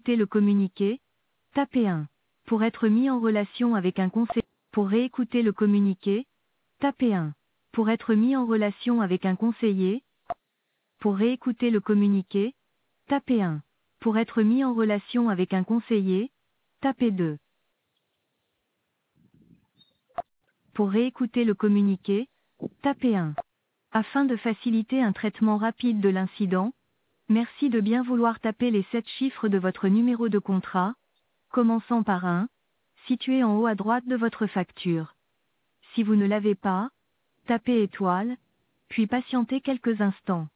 réécouter le communiqué, tapez 1. Pour être mis en relation avec un conseiller, pour réécouter le communiqué, tapez 1. Pour être mis en relation avec un conseiller, pour réécouter le communiqué, tapez 1. Pour être mis en relation avec un conseiller, tapez 2. Pour réécouter le communiqué, tapez 1. Afin de faciliter un traitement rapide de l'incident, merci de bien vouloir taper les 7 chiffres de votre numéro de contrat, commençant par 1, situé en haut à droite de votre facture. Si vous ne l'avez pas, tapez étoile, puis patientez quelques instants.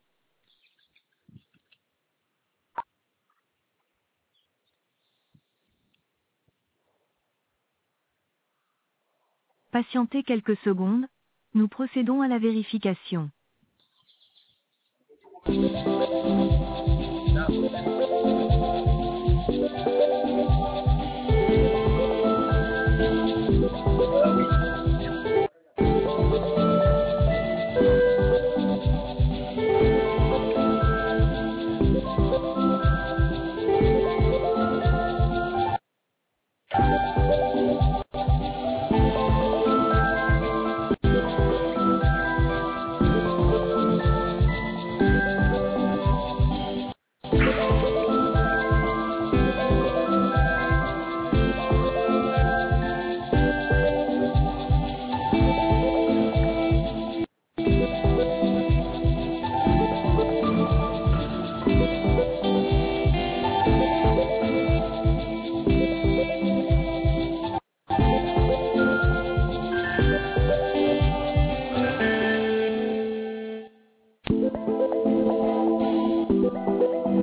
Patientez quelques secondes, nous procédons à la vérification.